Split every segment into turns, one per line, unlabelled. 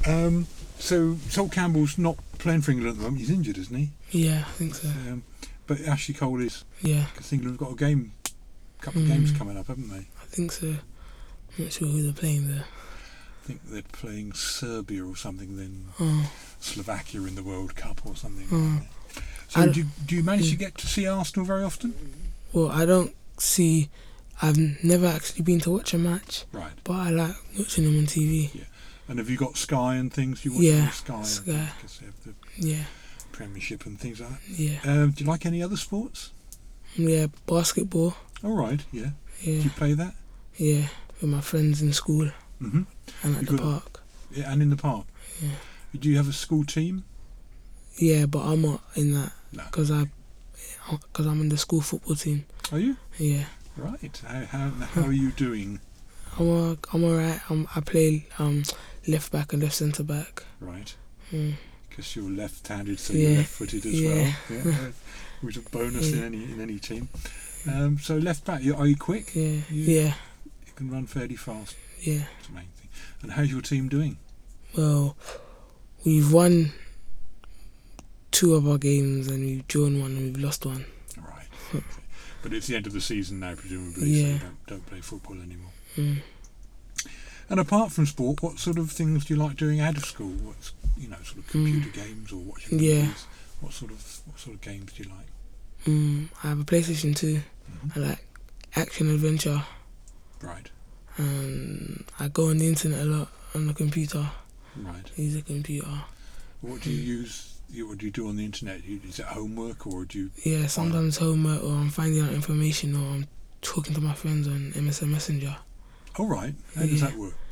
So Sol Campbell's not playing for England at the moment. He's injured, isn't he?
Yeah, I think so.
But Ashley Cole is.
Yeah.
Because England have got a couple of games coming up, haven't they?
I think so. I'm not sure who they're playing there.
I think they're playing Serbia or something, then
Oh.
Slovakia in the World Cup or something.
Oh.
So do you manage to get to see Arsenal very often?
Well, I've never actually been to watch a match.
Right.
But I like watching them on TV.
Yeah. And have you got Sky and things? You watch
Yeah,
on Sky.
Sky.
Because they have the
Yeah.
Premiership and things like that.
Yeah.
Do you like any other sports?
Yeah, basketball.
All right, yeah.
Yeah.
Do you play that?
Yeah, with my friends in school
Mm-hmm.
and at the park.
Yeah, and in the park.
Yeah.
Do you have a school team?
Yeah, but I'm not in that
No.
because I'm in the school football team.
Are you?
Yeah.
Right. How are you doing?
I'm alright. I play left back and left centre back.
Right.
Mm.
Because you're left-handed, so
Yeah.
you're left-footed as
Yeah.
well. Yeah. Which is a bonus
Yeah.
in any team. So left back, are you quick?
Yeah.
You can run fairly fast.
Yeah.
That's the main thing. And how's your team doing?
Well, we've won 2 of our games and we've drawn 1 and we've lost 1.
Right. Okay. But it's the end of the season now, presumably,
Yeah.
so you don't play football anymore.
Mm.
And apart from sport, what sort of things do you like doing out of school? What's sort of computer games or watching
Yeah.
movies? What sort of games do you like?
I have a PlayStation 2. I like action adventure.
Right.
I go on the internet a lot on the computer.
Right.
Use a computer.
What do you use? What do you do on the internet? Is it homework or do you?
Yeah, sometimes homework or I'm finding out information or I'm talking to my friends on MSN Messenger.
Oh, right. How does that work?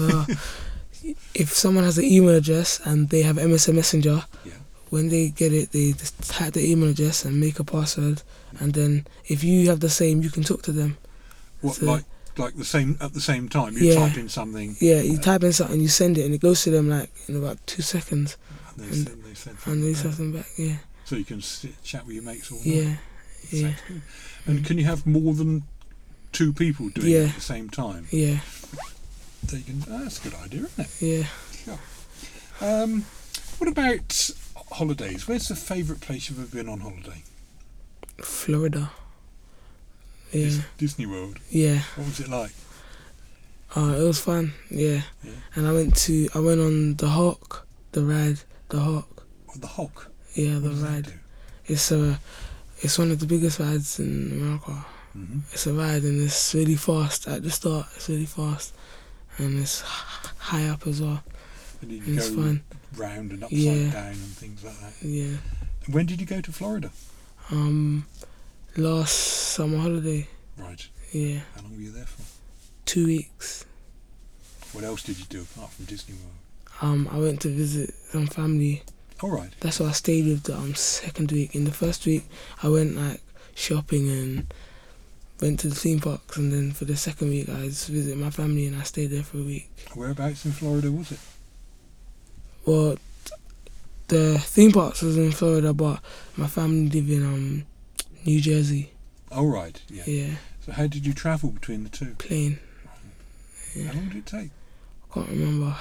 If someone has an email address and they have MSN Messenger,
Yeah.
when they get it, they just type the email address and make a password. And then if you have the same, you can talk to them.
What,
So-
like the same at the same time? You type in something.
Yeah, you type in something, you send it, and it goes to them like in about 2 seconds.
And they send
And they
something
send
back.
something back, yeah.
So you can chat with your mates all night.
Yeah, yeah,
Sounds good. And can you have more than 2 people doing it at the same time?
yeah,
So you can. That's a good idea, isn't it?
yeah.
Sure. What about holidays? Where's the favourite place you've ever been on holiday?
Florida. Yeah,
Disney World.
yeah.
What was it like?
It was fun, yeah.
Yeah.
And I went on the Hawk, the ride, the Hawk.
Oh, the Hawk.
Yeah,
What
the
does that
ride.
do?
It's one of the biggest rides in America.
Mm-hmm.
It's a ride and it's really fast at the start. It's really fast, and it's high up as well.
And you
And it's
go
fun.
round and upside
Yeah.
down and things like that.
Yeah.
When did you go to Florida?
Last summer holiday.
Right.
Yeah,
How long were you there for?
2 weeks.
What else did you do apart from Disney World?
I went to visit some family.
All right.
That's why I stayed with the second week. In the first week, I went like shopping and went to the theme parks, and then for the second week, I just visited my family and I stayed there for a week.
Whereabouts in Florida was it?
Well, the theme parks was in Florida, but my family live in New Jersey.
Oh, right. Yeah.
Yeah,
So how did you travel between the two?
plane.
How long did it take?
I can't remember.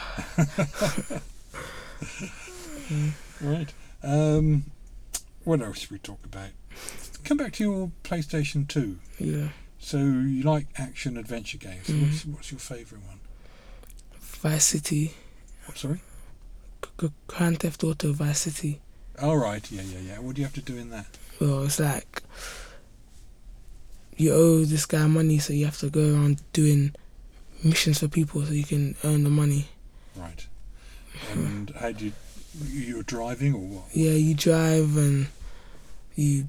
Right. What else should we talk about? Come back to your PlayStation 2.
Yeah,
So you like action adventure games. So what's your favourite one?
Vice City,
What, sorry?
Grand Theft Auto Vice City.
All right. Yeah. What do you have to do in that?
Well, it's like you owe this guy money, so you have to go around doing missions for people so you can earn the money.
Right. And how do you're driving or what?
Yeah, you drive and you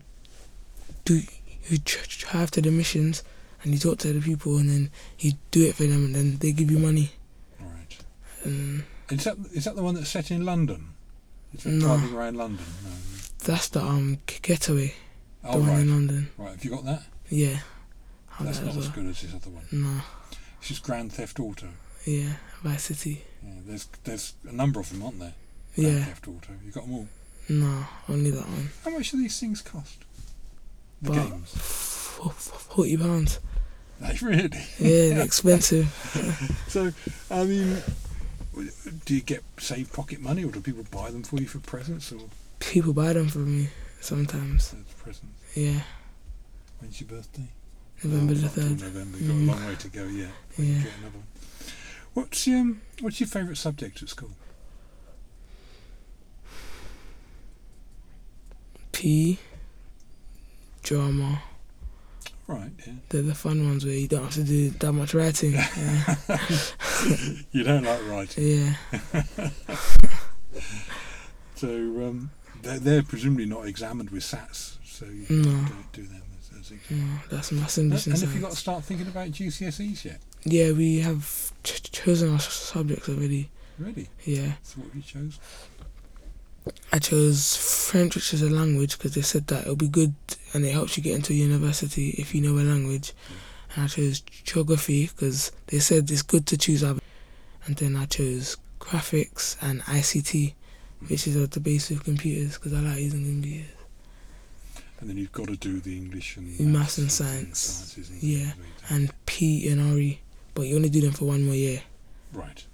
drive to the missions and you talk to the people and then you do it for them and then they give you money.
All right.
And
Is that the one that's set in London? Is that
No.
driving around London? No.
that's the Getaway, the
Oh,
one
right.
in London.
Right. Have you got that?
Yeah. I
That's
have
not
that
as
well.
good as this other one.
No.
This is Grand Theft Auto.
Yeah, Vice City.
Yeah, there's a number of them, aren't there? Grand
Yeah.
Theft Auto. You got them all.
No, only that one.
How much do these things cost? The
But
games.
£40.
Like, really?
Yeah, they're expensive.
So, I mean, do you get save pocket money, or do people buy them for you for presents, or
People buy them for me sometimes.
as presents?
Yeah,
When's your birthday?
November
it's
the
not till
3rd.
November. You've got a long way to go yet.
Yeah.
Get another one. What's your favourite subject at school?
PE, drama.
Right, yeah.
They're the fun ones where you don't have to do that much writing. Yeah.
You don't like writing.
Yeah.
So they're presumably not examined with SATs, so you
No.
don't do them as exams.
No, that's maths,
And
English, and
have you got to
science.
start thinking about GCSEs yet?
Yeah, we have chosen our subjects already.
Really?
Yeah.
So what have you chosen?
I chose French, which is a language, because they said that it'll be good and it helps you get into university if you know a language. And I chose geography because they said it's good to choose other. And then I chose graphics and ICT, which is at the base of computers because I like using computers.
And then you've got to do the English and
Maths and
sciences
science.
and
Yeah. And P and RE, but you only do them for 1 more year.
Right.